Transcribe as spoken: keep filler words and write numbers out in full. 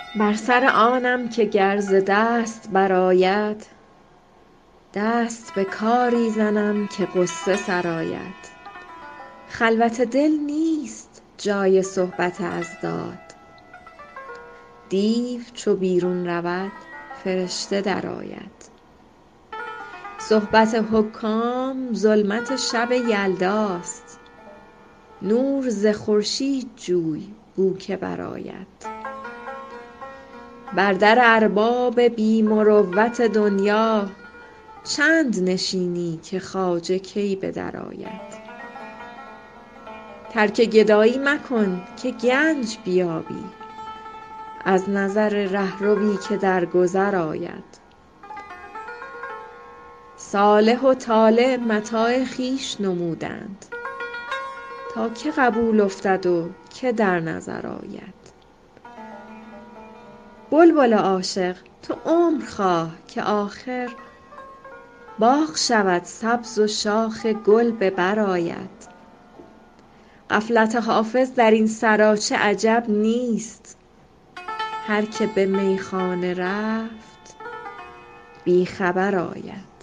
بر سر آنم که گر ز دست برآید، دست به کاری زنم که غصه سرآید. خلوت دل نیست جای صحبت اضداد، دیو چو بیرون رود فرشته درآید. صحبت حکام ظلمت شب یلداست، نور ز خورشید جوی بو که برآید. بر در ارباب بی مروت دنیا، چند نشینی که خواجه کی به در آید. ترک گدایی مکن که گنج بیابی، از نظر رهروی که در گذر آید. صالح و طالح متاع خویش نمودند، تا که قبول افتد و که در نظر آید. بلبل عاشق تو عمر خواه که آخر، باغ شود سبز و شاخ گل به بر آید. غفلت حافظ در این سراچه عجب نیست، هر که به میخانه رفت بی خبر آید.